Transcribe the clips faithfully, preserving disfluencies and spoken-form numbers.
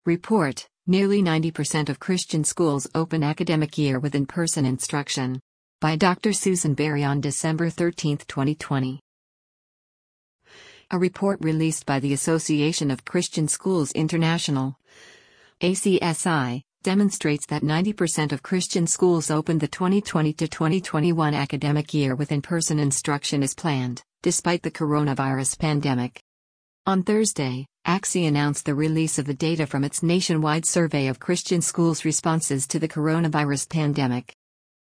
Report: Nearly ninety percent of Christian schools open academic year with in-person instruction. By Doctor Susan Berry on December thirteenth, twenty twenty. A report released by the Association of Christian Schools International, A C S I, demonstrates that ninety percent of Christian schools opened the twenty twenty to twenty twenty-one academic year with in-person instruction as planned, despite the coronavirus pandemic. On Thursday, A C S I announced the release of the data from its nationwide survey of Christian schools' responses to the coronavirus pandemic.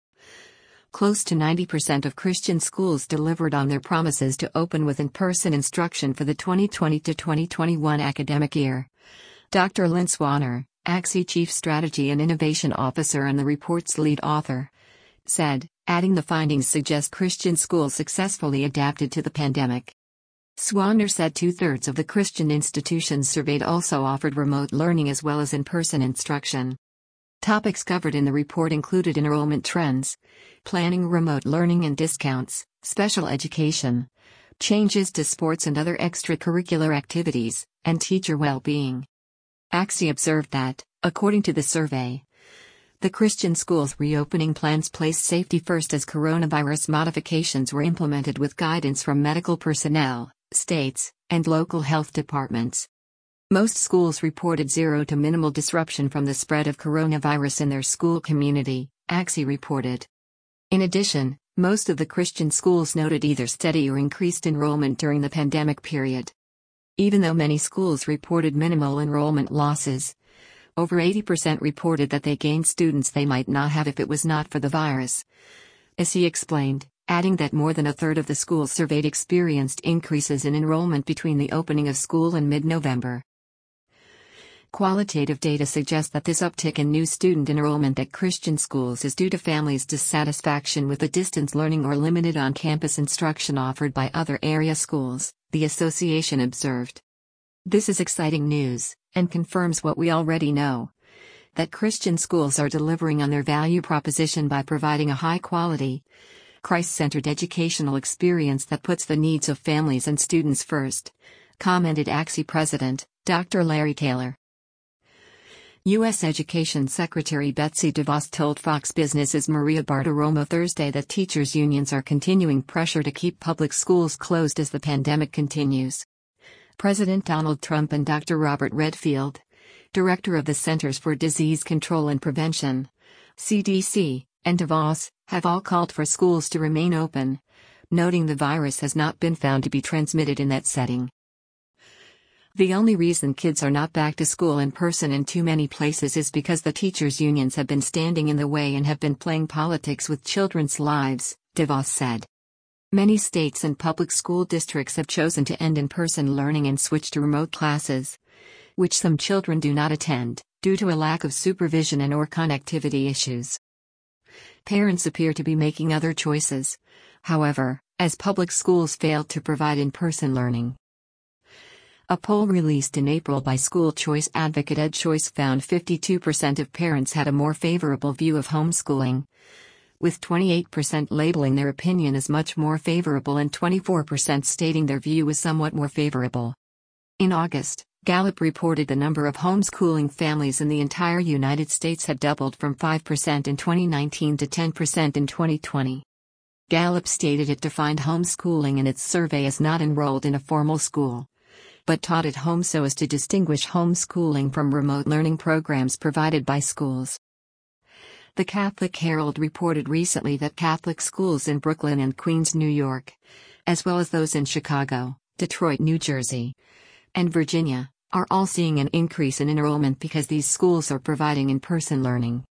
Close to ninety percent of Christian schools delivered on their promises to open with in-person instruction for the twenty twenty to twenty twenty-one academic year. Doctor Lynn Swanner, A C S I Chief Strategy and Innovation Officer and the report's lead author, said, adding the findings suggest Christian schools successfully adapted to the pandemic. Swanner said two-thirds of the Christian institutions surveyed also offered remote learning as well as in-person instruction. Topics covered in the report included enrollment trends, planning remote learning and discounts, special education, changes to sports and other extracurricular activities, and teacher well-being. A C S I observed that, according to the survey, the Christian schools' reopening plans placed safety first as coronavirus modifications were implemented with guidance from medical personnel, states, and local health departments. Most schools reported zero to minimal disruption from the spread of coronavirus in their school community, A C S I reported. In addition, most of the Christian schools noted either steady or increased enrollment during the pandemic period. Even though many schools reported minimal enrollment losses, over eighty percent reported that they gained students they might not have if it was not for the virus. A C S I explained, adding that more than a third of the schools surveyed experienced increases in enrollment between the opening of school and mid-November. Qualitative data suggest that this uptick in new student enrollment at Christian schools is due to families' dissatisfaction with the distance learning or limited on-campus instruction offered by other area schools, the association observed. This is exciting news, and confirms what we already know: that Christian schools are delivering on their value proposition by providing a high-quality, Christ-centered educational experience that puts the needs of families and students first, commented A C S I President, Doctor Larry Taylor. U S Education Secretary Betsy DeVos told Fox Business's Maria Bartiromo Thursday that teachers' unions are continuing pressure to keep public schools closed as the pandemic continues. President Donald Trump and Doctor Robert Redfield, director of the Centers for Disease Control and Prevention, C D C, and DeVos, have all called for schools to remain open, noting the virus has not been found to be transmitted in that setting. The only reason kids are not back to school in person in too many places is because the teachers' unions have been standing in the way and have been playing politics with children's lives, DeVos said. Many states and public school districts have chosen to end in-person learning and switch to remote classes, which some children do not attend, due to a lack of supervision and or connectivity issues. Parents appear to be making other choices, however, as public schools failed to provide in-person learning. A poll released in April by school choice advocate EdChoice found fifty-two percent of parents had a more favorable view of homeschooling, with twenty-eight percent labeling their opinion as much more favorable and twenty-four percent stating their view was somewhat more favorable. In August, Gallup reported the number of homeschooling families in the entire United States had doubled from five percent in twenty nineteen to ten percent in twenty twenty. Gallup stated it defined homeschooling in its survey as not enrolled in a formal school, but taught at home so as to distinguish homeschooling from remote learning programs provided by schools. The Catholic Herald reported recently that Catholic schools in Brooklyn and Queens, New York, as well as those in Chicago, Detroit, New Jersey, and Virginia, are all seeing an increase in enrollment because these schools are providing in-person learning.